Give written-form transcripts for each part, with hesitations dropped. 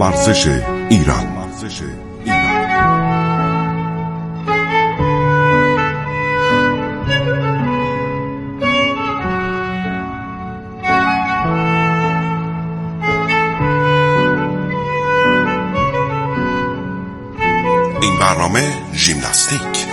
ورزش ایران. این برنامه ژیمناستیک.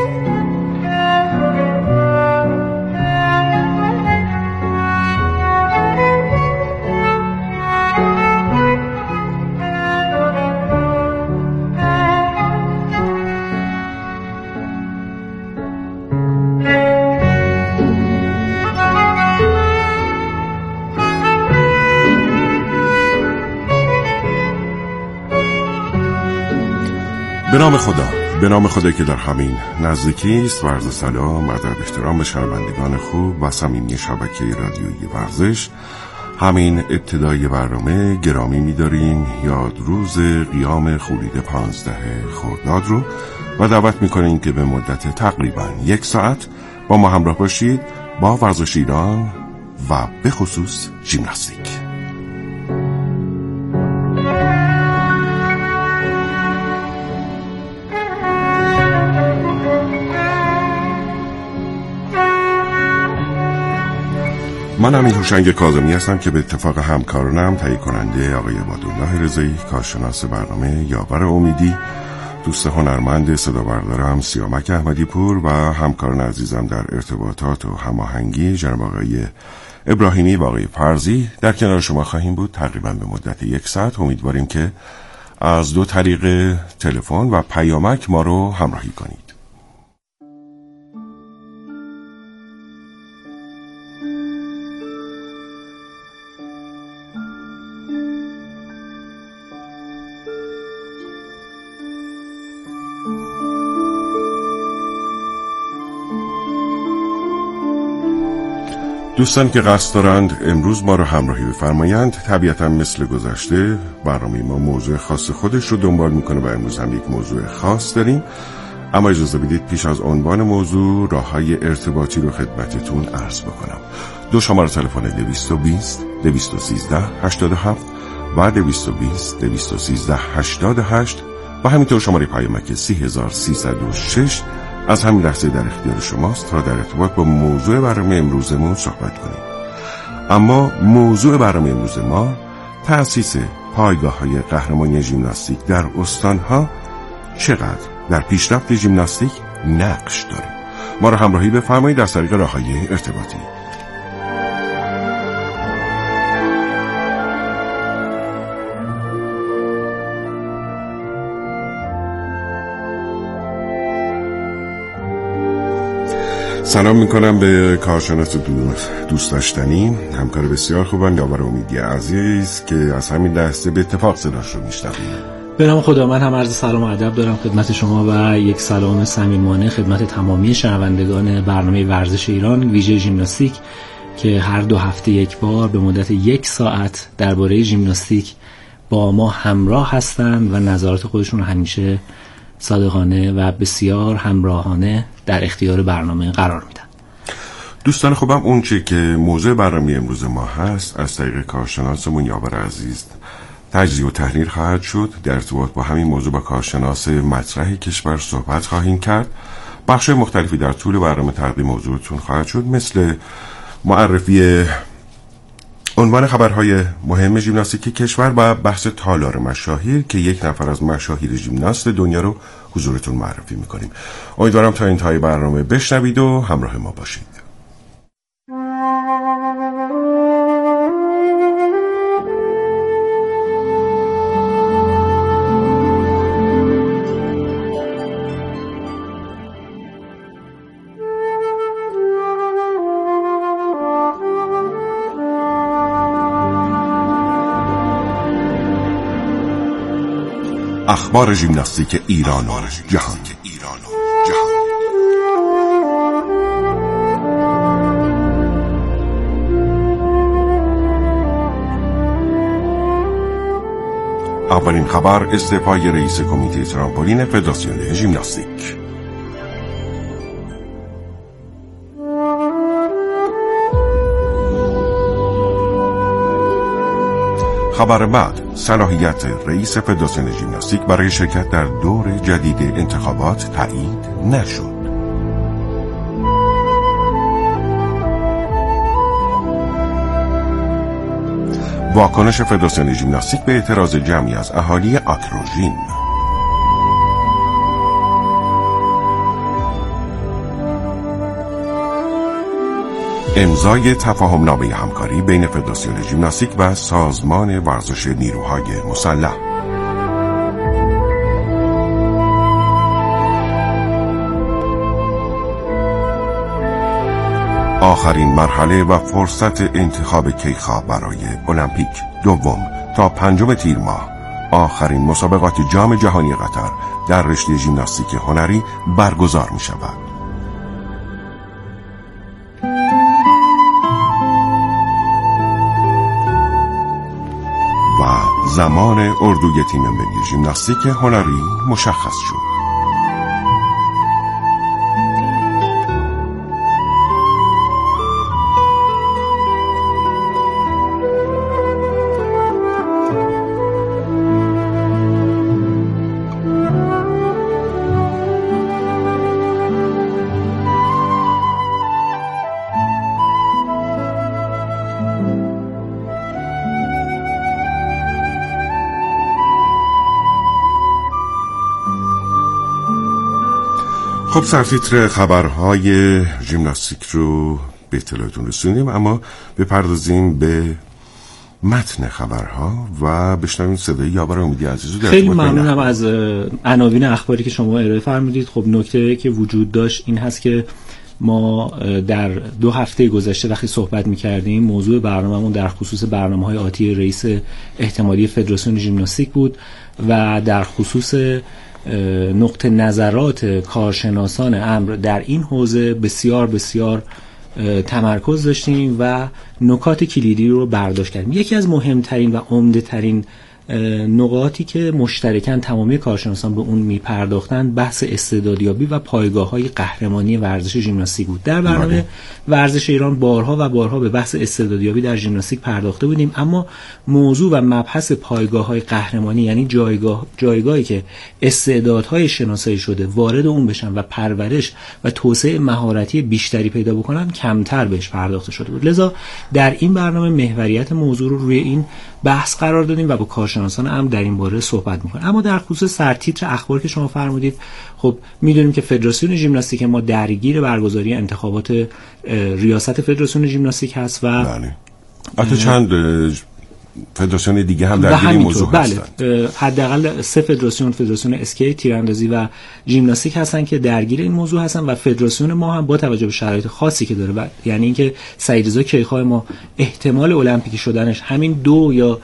به نام خدا که در همین نزدیکی است. و عرض سلام، ادب، احترام به شنوندگان خوب و صمیمی شبکه رادیویی ورزش. همین ابتدای برنامه گرامی می‌داریم یاد روز قیام خورشید 15 خرداد رو و دعوت می‌کنیم که به مدت تقریباً 1 ساعت با ما همراه باشید با ورزش ایران و به خصوص ژیمناستیک. من امین هوشنگ کاظمی هستم که به اتفاق همکارانم تهیه کننده آقای عبادالله رضایی، کارشناس برنامه یاور امیدی، دوست هنرمند صدابردارم سیامک احمدی پور و همکاران عزیزم در ارتباطات و هماهنگی جناب آقای ابراهیمی و آقای فرزی در کنار شما خواهیم بود تقریبا به مدت 1 ساعت. امیدواریم که از 2 طریق تلفن و پیامک ما رو همراهی کنید. دوستان که قصد دارند امروز ما رو همراهی بفرمایند، طبیعتا مثل گذشته برنامه ما موضوع خاص خودش رو دنبال میکنه و امروز هم یک موضوع خاص داریم. اما اجازه بدید پیش از عنوان موضوع راههای ارتباطی رو خدمتتون عرض بکنم. 2 شماره تلفن 220 213 87 و 220 213 88 و همینطور شماره پیامک 3306 از همین لحظه در اختیار شماست تا در ارتباط با موضوع برنامه امروزمون صحبت کنیم. اما موضوع برنامه امروز ما تأسیس پایگاه‌های قهرمانی ژیمناستیک در استان‌ها چقدر در پیشرفت ژیمناستیک نقش داره. ما را همراهی بفرمایید از طریق راه‌های ارتباطی. سلام میکنم به کارشناس دوست داشتنی، همکار بسیار خوبم یاور امیدی عزیز که از همین لحظه به اتفاق صداش رو میشنویم. به نام خدا، من هم عرض سلام و ادب دارم خدمت شما و یک سلام صمیمانه خدمت تمامی شنوندگان برنامه ورزش ایران ویژه ژیمناستیک که هر 2 هفته یک بار به مدت 1 ساعت درباره ژیمناستیک با ما همراه هستند و نظرات خودشون همیشه صادقانه و بسیار همراهانه در اختیار برنامه قرار میدن. دوستان خوبم، اون چه که موضوع برنامه امروز ما هست از طریق کارشناسمون یاور عزیز تجزیه و تحلیل خواهد شد. در ارتباط با همین موضوع با کارشناس مطرح کشور صحبت خواهیم کرد. بخش مختلفی در طول برنامه تقدیم موضوعتون خواهد شد، مثل معرفی عنوان خبرهای مهم ژیمناستیک کشور و بحث تالار مشاهیر که یک نفر از مشاهیر ژیمناست دنیا رو حضورتون معرفی میکنیم. امیدوارم تا انتهای برنامه بشنوید و همراه ما باشید. اخبار ژیمناستیک ایران و جهان. اولین خبر استعفای رئیس کمیته ترامپولین فدراسیون ژیمناستیک. خبر بعد: صلاحیت رئیس فدراسیون ژیمناستیک برای شرکت در دور جدید انتخابات تایید نشد. واکنش فدراسیون ژیمناستیک به اعتراض جمعی از اهالی آکروژین. امضای تفاهم‌نامه همکاری بین فدراسیون ژیمناستیک و سازمان ورزش نیروهای مسلح. آخرین مرحله و فرصت انتخاب کیخا برای المپیک. 2 تا 5 تیر ماه آخرین مسابقات جام جهانی قطر در رشته ژیمناستیک هنری برگزار می شود. و زمان اردوی تیم ملی ژیمناستیک هنری مشخص شد. خب سرتیتر خبرهای ژیمناستیک رو به اطلاعتون رسوندیم، اما بپردازیم به متن خبرها و بشنویم صدای یاور امیدی عزیز رو. خیلی ممنونم از عناوین اخباری که شما ارائه فرمودید. خب نکته که وجود داشت این هست که ما در 2 هفته گذشته وقتی صحبت می‌کردیم موضوع برنامه‌مون در خصوص برنامه‌های آتی رئیس احتمالی فدراسیون ژیمناستیک بود و در خصوص نقطه نظرات کارشناسان امر در این حوزه بسیار بسیار تمرکز داشتیم و نکات کلیدی رو برداشت کردیم. یکی از مهمترین و عمده ترین نقاطی که مشترکاً تمامی کارشناسان به اون میپرداختن بحث استعدادیابی و پایگاه‌های قهرمانی ورزش ژیمناستیک بود. در برنامه ورزش ایران بارها و بارها به بحث استعدادیابی در ژیمناستیک پرداخته بودیم، اما موضوع و مبحث پایگاه‌های قهرمانی، یعنی جایگاهی که استعدادهای شناسایی شده وارد اون بشن و پرورش و توسعه مهارتی بیشتری پیدا بکنن، کمتر بهش پرداخته شده بود. لذا در این برنامه محوریت موضوع رو روی این بحث قرار دادیم و با کارشناسان امر در این باره صحبت می‌کنیم. اما در خصوص سرتیتر اخبار که شما فرمودید، خب می‌دونیم که فدراسیون ژیمناستیک ما درگیر برگزاری انتخابات ریاست فدراسیون ژیمناستیک هست و بله. البته چند فدراسیون دیگه هم درگیر این موضوع هستند. بله، حداقل 3 فدراسیون اسکیت، تیراندازی و ژیمناستیک هستن که درگیر این موضوع هستن و فدراسیون ما هم با توجه به شرایط خاصی که داره و یعنی اینکه سعیدرضا کیخا ما احتمال المپیکی شدنش همین 2 یا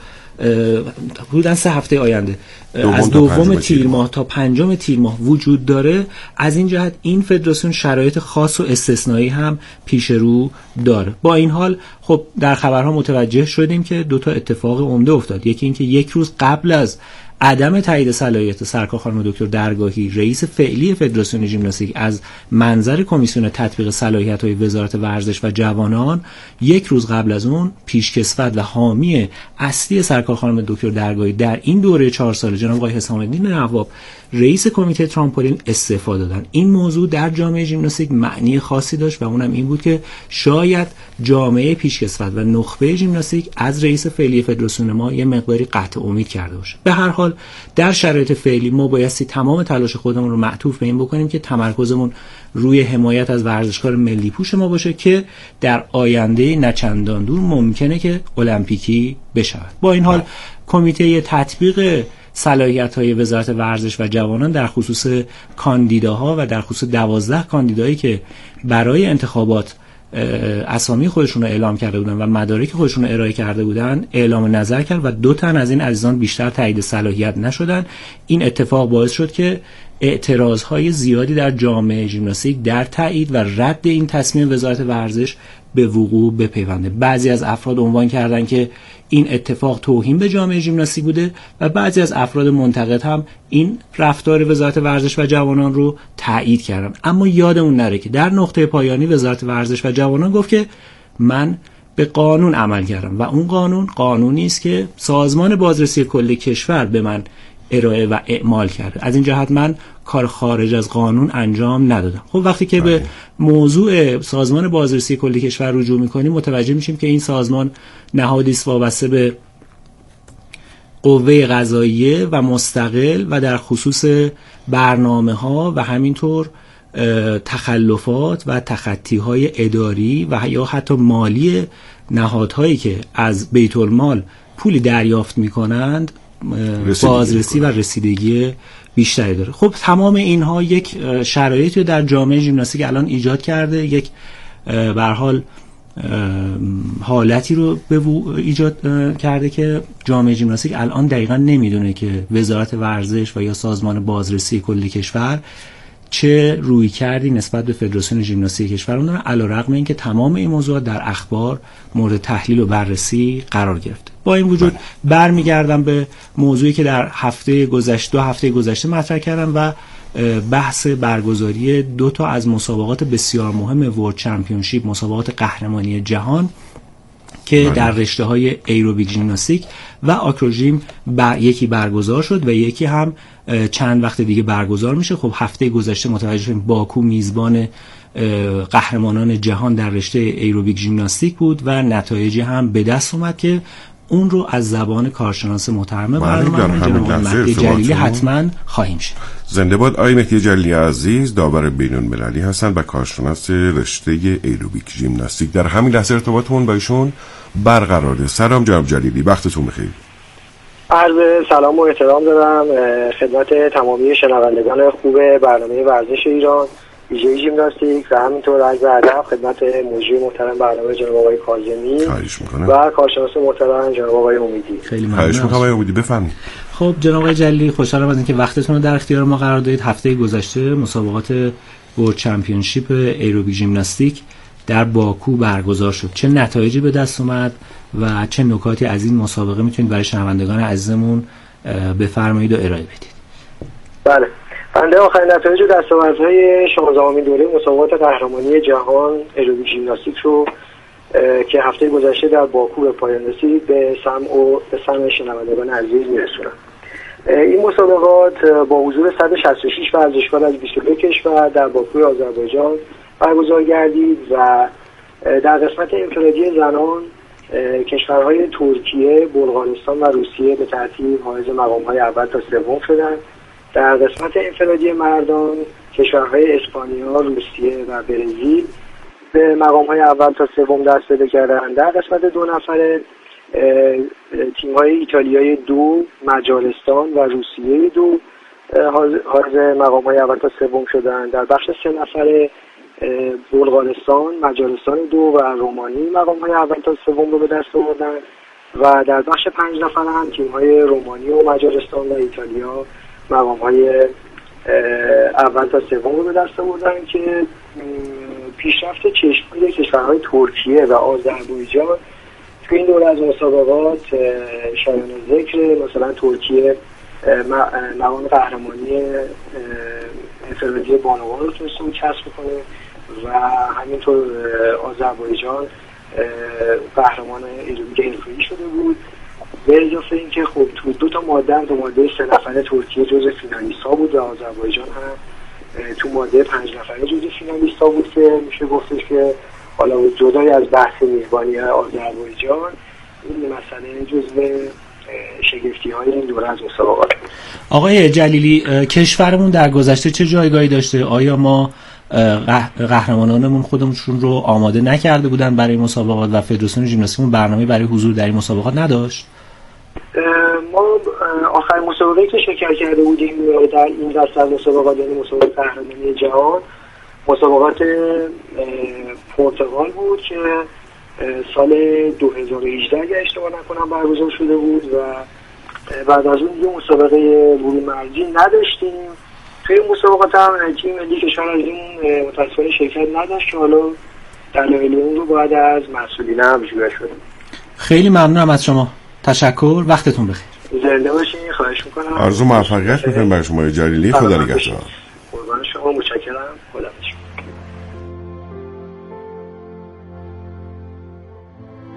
حدوداً 3 هفته آینده از 2 تیر ماه تا 5 تیر ماه وجود داره. از این جهت این فدراسیون شرایط خاص و استثنایی هم پیش رو داره. با این حال خب در خبرها متوجه شدیم که 2 تا اتفاق عمده افتاد. یکی اینکه 1 روز قبل از عدم تایید صلاحیت سرکار خانم دکتر درگاهی رئیس فعلی فدراسیون ژیمناستیک از منظر کمیسیون تطبیق صلاحیت‌های وزارت ورزش و جوانان، 1 روز قبل از اون پیشکسوت و حامی اصلی سرکار خانم دکتر درگاهی در این دوره 4 ساله جناب آقای حسام الدین نواب رئیس کمیته ترامپولین استعفا دادن. این موضوع در جامعه ژیمناستیک معنی خاصی داشت و اونم این بود که شاید جامعه پیشکسوت و نخبه ژیمناستیک از رئیس فعلی فدراسیون ما یه مقداری قطع امید کرده باشه. به هر حال در شرایط فعلی ما بایستی تمام تلاش خودمون رو معطوف به این بکنیم که تمرکزمون روی حمایت از ورزشکار ملی پوش ما باشه که در آینده نچندان دور ممکنه که المپیکی بشود. با این حال کمیته تطبیق صلاحیت‌های وزارت ورزش و جوانان در خصوص کاندیداها و در خصوص 12 کاندیدایی که برای انتخابات اسامی خودشون رو اعلام کرده بودن و مدارک خودشون رو ارائه کرده بودن اعلام نظر کرد و 2 تن از این عزیزان بیشتر تایید صلاحیت نشدن. این اتفاق باعث شد که اعتراضهای زیادی در جامعه ژیمناستیک در تایید و رد این تصمیم وزارت ورزش به وقوع بپیونده. بعضی از افراد عنوان کردن که این اتفاق توهین به جامعه ژیمناستیک بوده و بعضی از افراد منتقد هم این رفتار وزارت ورزش و جوانان رو تایید کردن. اما یادمون نره که در نقطه پایانی وزارت ورزش و جوانان گفت که من به قانون عمل کردم و اون قانون قانونی است که سازمان بازرسی کل کشور به من ارائه و اعمال کرده. از این جهت من کار خارج از قانون انجام ندادم. خب وقتی که به موضوع سازمان بازرسی کل کشور رجوع میکنیم متوجه میشیم که این سازمان نهادی است وابسته به قوه قضاییه و مستقل و در خصوص برنامه‌ها و همینطور تخلفات و تخطی‌های اداری و یا حتی مالی نهادهایی که از بیت المال پولی دریافت می‌کنند بازرسی و رسیدگی بیشتری داره. خب تمام اینها یک شرایطی در جامعه ژیمناستیک الان ایجاد کرده، یک به هر حال حالتی رو ایجاد کرده که جامعه ژیمناستیک الان دقیقاً نمیدونه که وزارت ورزش و یا سازمان بازرسی کل کشور چه روی کردی نسبت به فدراسیون ژیمناستیک کشور دارن، علیرغم اینکه تمام این موضوعات در اخبار مورد تحلیل و بررسی قرار گرفته. با این وجود برمیگردم به موضوعی که در هفته گذشته 2 هفته گذشته مطرح کردم و بحث برگزاری 2 تا از مسابقات بسیار مهم ورلد چمپیونشیپ، مسابقات قهرمانی جهان که در رشته‌های ایروبیک ژیمناستیک و آکروژیم یکی برگزار شد و یکی هم چند وقت دیگه برگزار میشه. خب هفته گذشته متوجه شدیم باکو میزبان قهرمانان جهان در رشته ایروبیک ژیمناستیک بود و نتایجی هم به دست اومد که اون رو از زبان کارشناس محترم برنامه جناب مهدی جلیلی حتما خواهیم شد. زنده باد آقای مهدی جلیلی عزیز، داور بین‌المللی هستند و کارشناس رشته ایروبیک ژیمناستیک. در همین لحظه ارتباطمون با ایشون برقراره. سلام جناب جلیلی، وقتتون بخیر. عرض سلام و احترام دارم خدمت تمامی شنوندگان خوب برنامه ورزش ایران ویژه ژیمناستیک و همینطور عرض ادب خدمت مجری محترم برنامه جناب آقای کاظمی و کارشناس محترم جناب آقای امیدی. خیلی ممنون. آقای امیدی بفرمایید. خب جناب آقای جلیلی، خوشحالم از اینکه وقتتون رو در اختیار ما قرار دادید. هفته گذشته مسابقات ورلد چمپیونشیپ ایروبیک ژیمناستیک در باکو برگزار شد. چه نتایجی به دست اومد و چه نکاتی از این مسابقه میتونید برای شنوندگان عزیزمون بفرمایید و ارائه بدید؟ بله، بنده آخرین نتایج و دستاوردهای 16مین دوره مسابقات قهرمانی جهان ایروبیک ژیمناستیک رو که هفته گذشته در باکو به پایان رسید به سمع شنوندگان عزیز میرسونم. این مسابقات با حضور 166 ورزشکار از 22 کشور در باکوی آذربایجان برگزار گردید و در قسمت انفرادی زنان کشورهای ترکیه، بلغارستان و روسیه به ترتیب حائز مقام‌های اول تا سوم شدند. در قسمت انفرادی مردان کشورهای اسپانیا، روسیه و برزیل به مقام‌های اول تا سوم دست پیدا کردند. در قسمت 2 نفره تیم‌های ایتالیای 2، مجارستان و روسیه 2 حائز مقام‌های اول تا سوم شدند. در بخش 3 نفره بلغارستان، مجارستان 2 و رومانی مقام‌های اول تا سوم رو به دست آوردند و در بخش 5 نفره هم تیم‌های رومانی و مجارستان و ایتالیا مقام‌های اول تا سوم رو به دست آوردند که پیشرفت چشمگیر کشورهای ترکیه و آذربایجان تو این دوره از مسابقات شایان ذکر. مثلا ترکیه مقام قهرمانی انفرادی بانوان رو تونسته بود کسب کنه و همینطور آذربایجان قهرمان ایروبیک حرفه‌ای شده بود. به اضافه اینکه خب تو 2 تا ماده 3 نفره ترکیه جزو فینالیست‌ها بود و آذربایجان هم تو ماده 5 نفره جزو فینالیست‌ها بود که میشه گفتش که حالا جدای از بحث میزبانی آذربایجان این مسئله جزو شگفتی‌های این دوره از مسابقات بود. آقای جلیلی، کشورمون در گذشته چه جایگاهی داشته؟ آیا ما قهرمانانمون خودمون رو آماده نکرده بودن برای مسابقات و فدراسیون ژیمناستیکمون برنامه برای حضور در این مسابقات نداشت؟ ما آخرین مسابقه‌ای که شرکت کرده بودیم در این دسته از مسابقات، یعنی مسابقات قهرمانی جهان، مسابقات پرتغال بود که سال 2018 اگه اشتباه نکنم برگزار شده بود و بعد از اون یه مسابقه ورود مرزی نداشتیم. توی مسابقات هم تیم ملی کشور از این متاسفانه شرکت نداشت که حالا دلایل اون رو باید از مسئولین هم جویا شده. خیلی ممنونم از شما. تشکر، وقتتون بخیر. زنده باشین. خواهش میکنم. آرزو موفقیت میکنم برای شما جلیلی. خدا نگهدار. قربان شما، متشکرم. خدا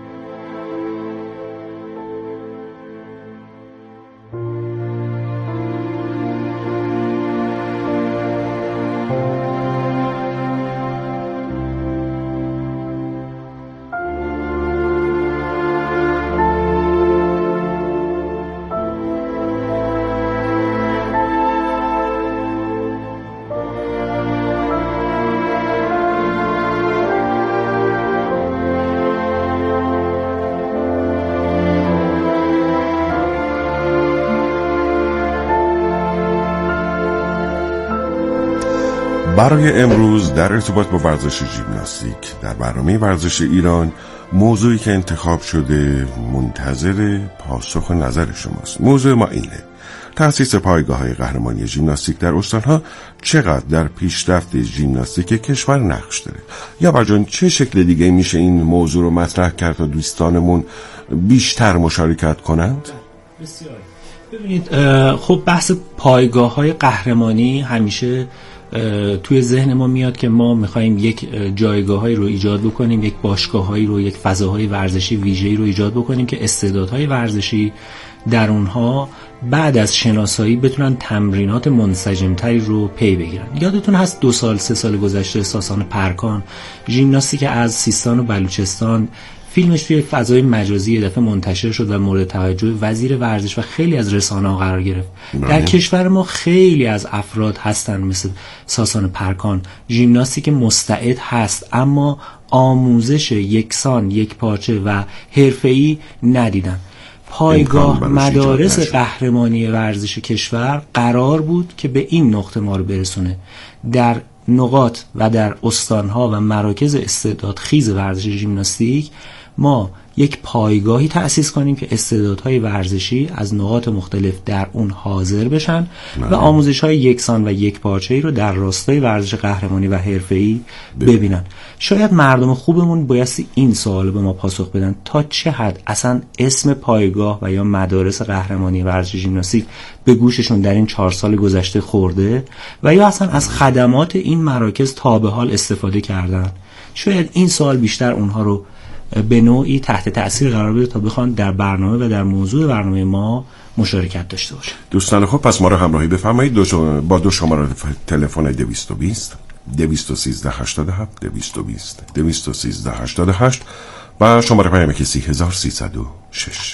برای امروز در ارتباط با ورزش ژیمناستیک در برنامه ورزش ایران، موضوعی که انتخاب شده منتظر پاسخ و نظر شماست. موضوع ما اینه: تأسیس پایگاه‌های قهرمانی ژیمناستیک در استان‌ها چقدر در پیشرفت ژیمناستیک کشور نقش داره؟ یا برجان چه شکل دیگه میشه این موضوع رو مطرح کرد تا دوستانمون بیشتر مشارکت کنند؟ بسیار. ببینید، خب بحث پایگاه‌های قهرمانی همیشه توی ذهن ما میاد که ما میخوایم یک جایگاهایی رو ایجاد بکنیم، یک باشگاهایی رو، یک فضاهای ورزشی ویژه‌ای رو ایجاد بکنیم که استعدادهای ورزشی در اونها بعد از شناسایی بتونن تمرینات منسجمتری رو پی بگیرن. یادتون هست 2-3 سال گذشته ساسان پرکان ژیمناستیک از سیستان و بلوچستان فیلمش توی فضای مجازی یه دفعه منتشر شد و مورد توجه وزیر ورزش و خیلی از رسانه‌ها قرار گرفت. در کشور ما خیلی از افراد هستن مثل ساسان پرکان ژیمناستیک مستعد هست، اما آموزش یکسان، یک پارچه و حرفه‌ای ندیدن. پایگاه مدارس قهرمانی ورزش کشور قرار بود که به این نقطه ما رو برسونه، در نقاط و در استانها و مراکز استعداد خیز ورزش ژیمناستیک ما یک پایگاهی تأسیس کنیم که استعدادهای ورزشی از نقاط مختلف در اون حاضر بشن و آموزش‌های یکسان و یک پارچه‌ای رو در راستای ورزش قهرمانی و حرفه‌ای ببینن. شاید مردم خوبمون بایستی این سوال به ما پاسخ بدن: تا چه حد اصلا اسم پایگاه و یا مدارس قهرمانی ورزش ژیمناستیک به گوششون در این 4 سال گذشته خورده و یا اصلا از خدمات این مراکز تا به حال استفاده کردن؟ شاید این سوال بیشتر اونها رو به نوعی تحت تأثیر قرار بده تا بخوان در برنامه و در موضوع برنامه ما مشارکت داشته باشن. دوستان خوب، پس ما رو همراهی بفرمایید با 2 شماره تلفن 220 213 87 220 213 88 و شماره پیامکی 3306.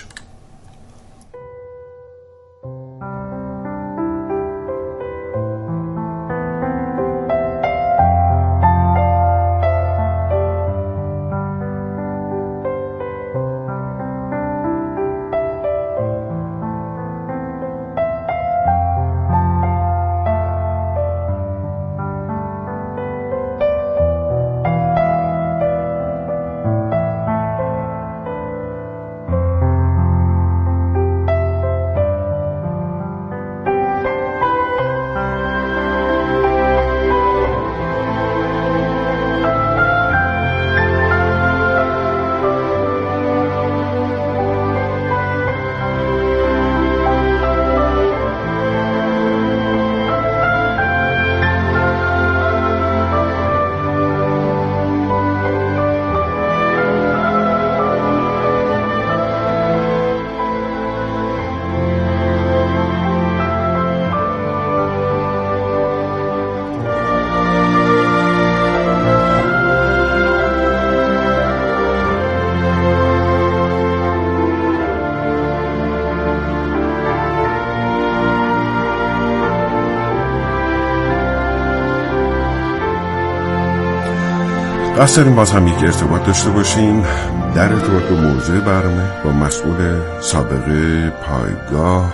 قصد داریم باز هم یک ارتباط داشته باشیم در ارتباط با موضوع برنامه با مسئول سابق پایگاه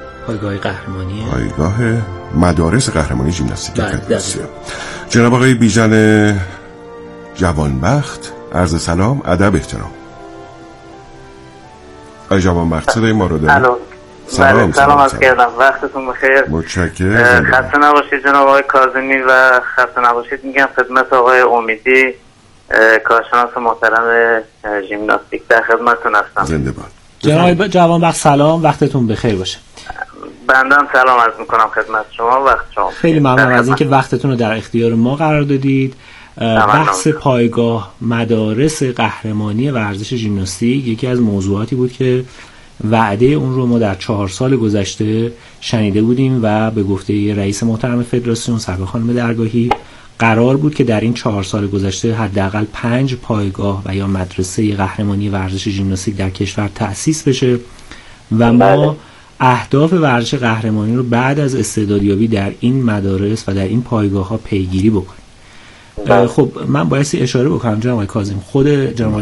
مدارس قهرمانی ژیمناستیک فدراسیون، جناب آقای بیژن جوانبخت. عرض سلام، ادب، احترام. آقای جوانبخت صدای ما رو دارید؟ سلام عرض کردم، وقتتون بخیر. متشکرم. خسته نباشید جناب آقای کاظمی و خسته نباشید میگم خدمت آقای امیدی، کارشناس محترم ژیمناستیک. در خدمتتون هستم. زنده باد. جناب جوانبخت سلام، وقتتون بخیر باشه. بندم سلام عرض میکنم خدمت شما، وقت شما. خیلی ممنون از اینکه وقتتون رو در اختیار ما قرار دادید. بحث پایگاه مدارس قهرمانی ورزش ژیمناستیک یکی از موضوعاتی بود که وعده اون رو ما در 4 سال گذشته شنیده بودیم و به گفته رئیس محترم فدراسیون سرکار خانم درگاهی قرار بود که در این 4 سال گذشته حداقل 5 پایگاه و یا مدرسه قهرمانی ورزش ژیمناستیک در کشور تأسیس بشه و ما اهداف ورزش قهرمانی رو بعد از استعدادیابی در این مدارس و در این پایگاه ها پیگیری بکنیم. خب من بایستی اشاره بکنم جناب آقای کاظمی، خود جناب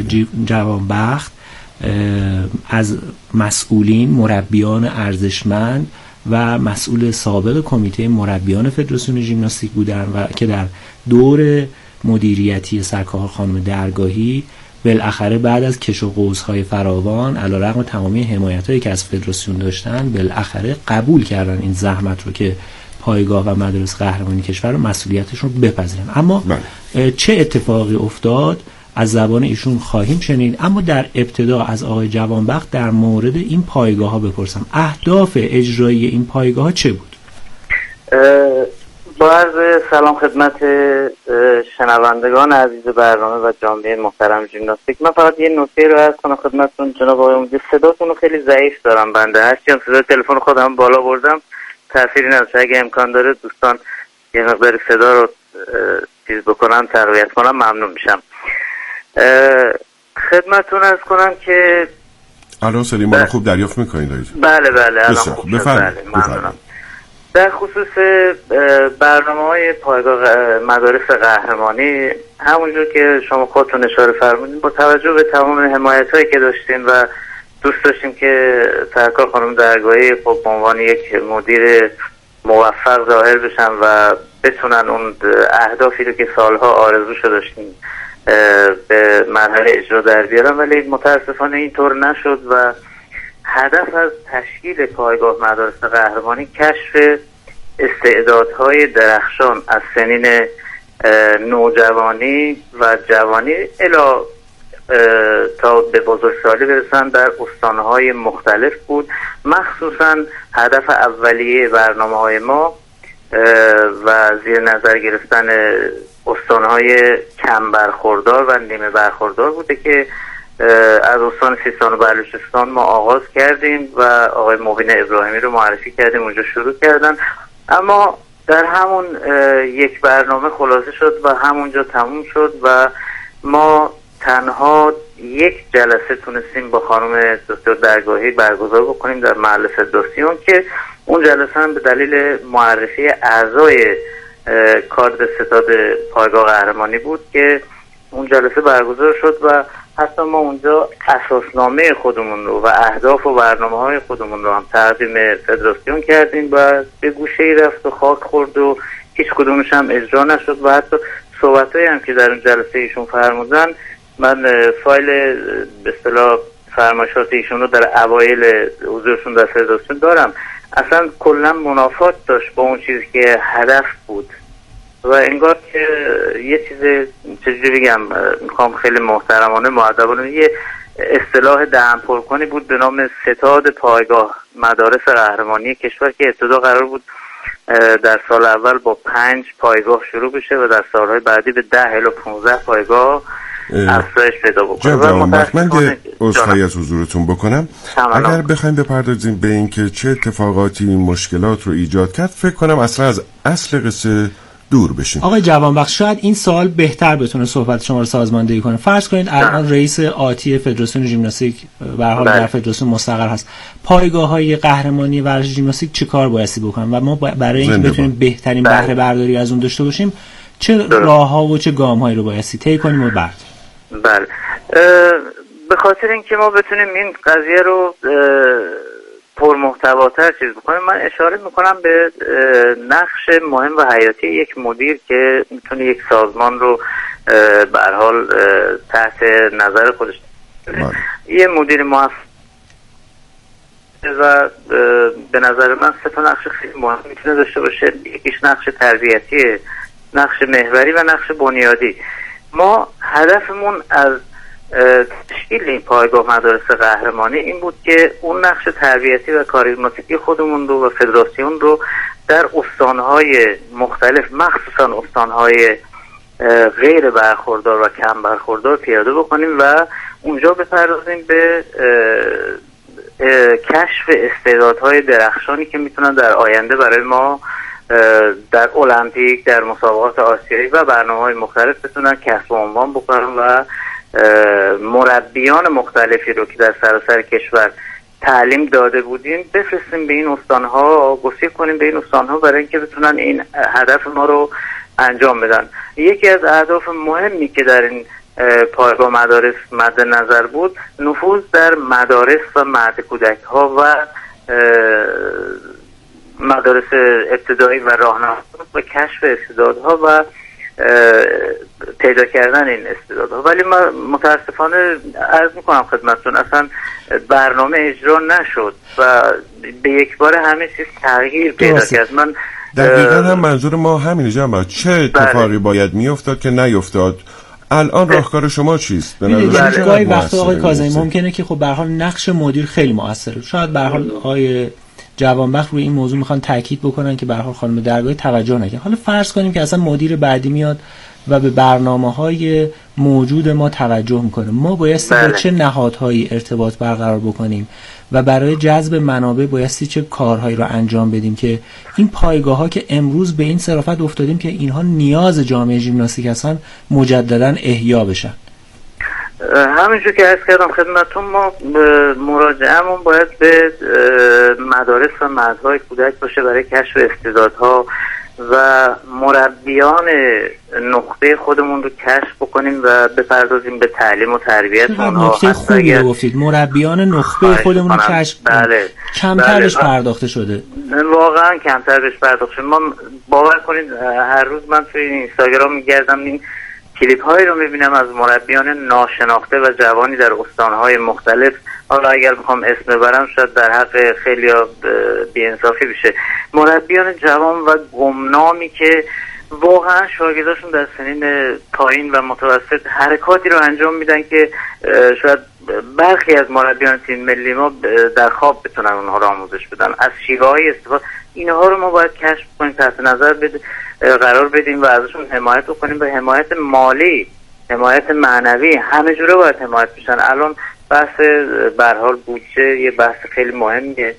جوانبخت از مسئولین، مربیان ارزشمند و مسئول سابق کمیته مربیان فدراسیون ژیمناستیک بودن و که در دور مدیریتی سرکار خانم درگاهی بالاخره بعد از کش و قوس‌های فراوان علیرغم تمامی حمایت‌هایی که از فدراسیون داشتن بالاخره قبول کردن این زحمت رو که پایگاه و مدارس قهرمانی کشور رو مسئولیتشون رو بپذیرن. اما چه اتفاقی افتاد از زبان ایشون خواهیم شنید، اما در ابتدا از آقای جوانبخت در مورد این پایگاه‌ها بپرسم اهداف اجرایی این پایگاه‌ها چه بود؟ با عرض سلام خدمت شنوندگان عزیز برنامه و جامعه محترم ژیمناستیک، من فقط یه نکته رو عرض کنم خدمتتون جناب آقای امیدی. صداتون رو خیلی ضعیف دارم بنده، هرچند صدای تلفن خودم بالا بردم تأثیری نداشت. اگه امکان داره دوستان یه مقدار صدا رو چیز بکنن تقویت کنم ممنون میشم. خدمتتون عرض کنم که الان صدای ما رو خوب دریافت میکنید؟ بله الان خوب ممنونم. در خصوص برنامه‌های پایگاه مدارس قهرمانی، همونجور که شما خودتون اشاره فرمودین، با توجه به تمام حمایت‌هایی که داشتیم و دوست داشتیم که سرکار خانم درگاهی خب به عنوان یک مدیر موفق ظاهر بشن و بتونن اون اهدافی رو که سالها آرزوشو داشتیم به مرحله اجرا در بیارن، ولی متاسفانه اینطور نشد و هدف از تشکیل پایگاه مدارس قهرمانی کشف استعدادهای درخشان از سنین نوجوانی و جوانی الی تا به بزرگسالی برسن در استانهای مختلف بود. مخصوصا هدف اولیه برنامه‌های ما و زیر نظر گرفتن استانهای کم برخوردار و نیمه برخوردار بوده که از استان سیستان و بلوچستان ما آغاز کردیم و آقای مبین ابراهیمی رو معرفی کردیم، اونجا شروع کردن، اما در همون یک برنامه خلاصه شد و همونجا تموم شد و ما تنها یک جلسه تونستیم با خانم دکتر درگاهی برگزار بکنیم در محل فدراسیون که اون جلسه هم به دلیل معرفی اعضای کادر ستاد پایگاه قهرمانی بود که اون جلسه برگزار شد و حتی ما اونجا اساسنامه خودمون رو و اهداف و برنامه‌های خودمون رو هم تقدیم فدراسیون کردیم و به گوشه‌ای رفت و خاک خورد و هیچ کدومش هم اجرا نشد و حتی صحبتایی هم که در اون جلسه ایشون فرمودن، من فایل به اصطلاح فرمایشات ایشون رو در اوایل حضورشون در فدراسیون دارم، اصلا کلا منافات داشت با اون چیزی که هدف بود و انگار که یه چیز چجوری بگم، میخوام خیلی محترمانه مؤدبانه، یه اصطلاح دهن پرکنی بود به نام ستاد پایگاه مدارس قهرمانی کشور که ابتدا قرار بود در سال اول با 5 پایگاه شروع بشه و در سالهای بعدی به 10 الی 15 پایگاه افزایش پیدا بکنه. من عذرخواهی از حضورتون بکنم. اگر بخوایم بپردازیم به این که چه اتفاقاتی مشکلات رو ایجاد کرد، فکر کنم اصلا از اصل قصه دور بشیم. آقای جوانبخش شاید این سوال بهتر بتونه صحبت شما رو سازماندهی کنه. فرض کنید الان رئیس آتی فدراسیون ژیمناستیک به هر حال در فدراسیون مستقر هست، پایگاه‌های قهرمانی ورزش ژیمناستیک چه کار بایستی بکنن و ما برای اینکه بتونیم بهترین بهره برداری از اون داشته باشیم چه راه‌ها و چه گام‌هایی رو بایستی طی کنیم و بعد؟ بله، به خاطر اینکه ما بتونیم این قضیه رو پرمحتواتر چیز بکنیم، من اشاره میکنم به نقش مهم و حیاتی یک مدیر که میتونه یک سازمان رو به هر حال تحت نظر خودش یه مدیر موفق و به نظر من 3 نقش خیلی مهم میتونه داشته باشه. یکیش نقش تربیتی، نقش محوری و نقش بنیادی. ما هدفمون از تشکیل این پایگاه مدارس قهرمانی این بود که اون نقش تربیتی و کاریزماتیکی خودمون رو و فدراسیون رو در استانهای مختلف، مخصوصا استانهای غیر برخوردار و کم برخوردار پیاده بکنیم و اونجا بپردازیم به کشف استعدادهای درخشانی که میتونن در آینده برای ما در المپیک، در مسابقات آسیایی و برنامه‌های مختلف بتونن کسب عنوان بکنن و مربیان مختلفی رو که در سراسر کشور تعلیم داده بودیم بفرستیم به این استانها، گسیل کنیم به این استانها برای اینکه بتونن این هدف ما رو انجام بدن. یکی از اهداف مهمی که در این پایگاه مدارس مد نظر بود، نفوذ در مدارس و مهد کودک ها و مدارس ابتدایی و راهنمایی و کشف استعدادها و پیدا کردن این استعدادها. ولی من متاسفانه عرض میکنم خدمتتون اصلا برنامه اجرا نشد و به یک بار همه چیز تغییر پیدا کرد. من دقیقا هم منظور ما همینه جنبه، چه اتفاقی باید میافتاد که نیفتاد؟ الان راهکار شما چیست؟ گاهی وقتا آقای کاظمی ممکنه که خب به هر حال نقش مدیر خیلی موثره. شاید به هر حال آقای جوانبخت روی این موضوع میخوان تاکید بکنن که به هر حال خانم درگاهی توجه نکنه. حالا فرض کنیم که اصلا مدیر بعدی میاد و به برنامه‌های موجود ما توجه میکنه، ما بایستی با چه نهادهایی ارتباط برقرار بکنیم و برای جذب منابع بایستی چه کارهایی رو انجام بدیم که این پایگاه‌ها که امروز به این صرافت افتادیم که اینها نیاز جامعه ژیمناستیک هستن مجدداً احیا بشن؟ همینجور که عرض کردم خدمتتون، ما مراجعه‌مون باید به مدارس و مدرسه‌های کودک باشه برای کشف استعدادها و مربیان نخبه خودمون رو کشف بکنیم و بپردازیم به تعلیم و تربیت اونها. نکته خوبی رو گفتید، مربیان نخبه خودمون رو کشف کنیم. کمتر بهش پرداخته شده، واقعا کمتر بهش پرداخته شده. ما باور کنید هر روز من توی اینستاگرام میگردم این کلیپ هایی رو میبینم از مربیان ناشناخته و جوانی در استانهای مختلف. حالا اگر بخوام اسم ببرم شاید در حق خیلی بی‌انصافی بشه. مربیان جوان و گمنامی که واقعا شاگرداشون در سنین پایین و متوسط حرکاتی رو انجام میدن که شاید برخی از مربیان تیم ملی ما در خواب بتونن اونها رو آموزش بدن. از شیوه‌های استفاده اینها رو ما باید کشف کنیم، تحت نظر قرار بدیم و ازشون حمایت کنیم. به حمایت مالی، حمایت معنوی، همه جوره باید حمایت بشن. الان بحث به هر حال بودجه یه بحث خیلی مهمیه.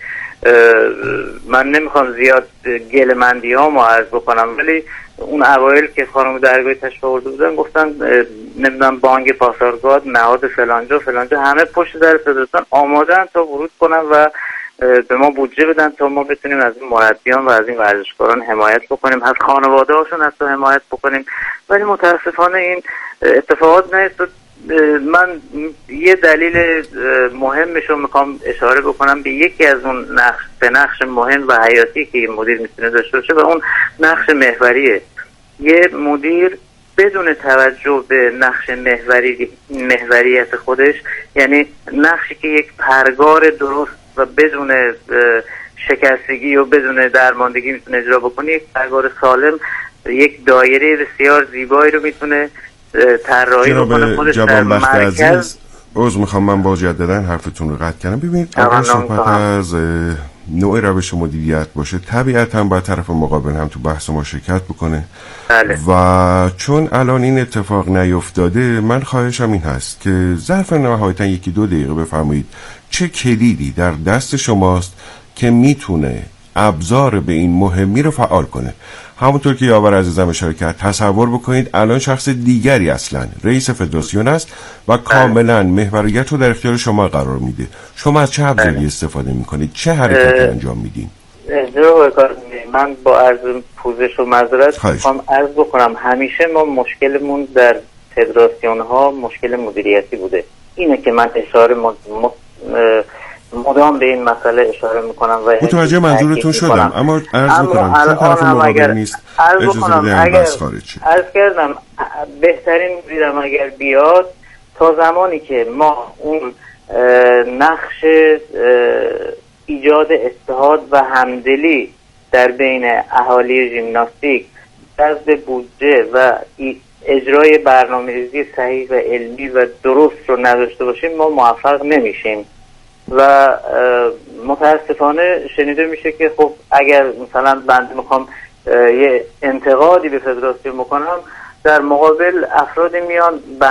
من نمیخوام زیاد گله‌مندی‌هامو عرض بکنم، ولی اون اوایل که خانم درگاهی تشریف آورده بودن گفتن نمیدونم بانک پاسارگاد، نهاد فلانجا همه پشت در فدراسیون آمادن تا ورود کنن و به ما بودجه بدن تا ما بتونیم از این مربیان و از این ورزشکاران حمایت بکنیم، از خانواده هاشون حتی حمایت بکنیم. ولی متاسفانه این اتفاقات نیفتاد. من یه دلیل مهمش رو میخوام اشاره بکنم به یکی از اون نقش مهم و حیاتی که مدیر میتونه داشته باشه و اون نقش محوریه. یه مدیر بدون توجه به نقش محوریت خودش، یعنی نقشی که یک پرگار درست و بدون شکستگی و بدون درماندگی میتونه اجرا بکنه، یک پرگار سالم، یک دایره بسیار زیبایی رو میتونه طراحی بکنه خودش در مرکز. عذر میخوام من مجددا حرفتون رو قطع کردم. ببینید اگر صحبت از نوع روش مدیریت باشه طبیعتا باید طرف مقابل هم تو بحث ما شرکت بکنه. بله. و چون الان این اتفاق نیفتاده، من خواهشم این هست که ظرف نهایتا 1-2 دقیقه بفرمایید چه کلیدی در دست شماست که میتونه ابزار به این مهمی رو فعال کنه. همونطور که یاور عزیزم اشاره کرد، تصور بکنید الان شخص دیگری اصلا رئیس فدراسیون است و کاملا محوریت رو در اختیار شما قرار میده. شما از چه ابزاری استفاده میکنید؟ چه حرکتی انجام میدین؟ من با عرض پوزش و معذرت میخوام عرض بکنم همیشه ما مشکلمون در فدراسیون ها مشکل مدیریتی بوده. اینه که من اشاره مدام به این مسئله اشاره میکنم و متوجه منظورتون شدم، اما عرض میکنم چون طرف مقابل نیست اجازه بده هم بس خارج شد. عرض کردم بهترین مدیرم اگر بیاد تا زمانی که ما اون نقش ایجاد اتحاد و همدلی در بین اهالی ژیمناستیک، جذب بودجه و اجرای برنامه‌ریزی صحیح و علمی و درست رو نداشته باشیم ما موفق نمیشیم. و متاسفانه شنیده میشه که خب اگر مثلا بنده میخوام یه انتقادی به فدراسیون بکنم، در مقابل افرادی میان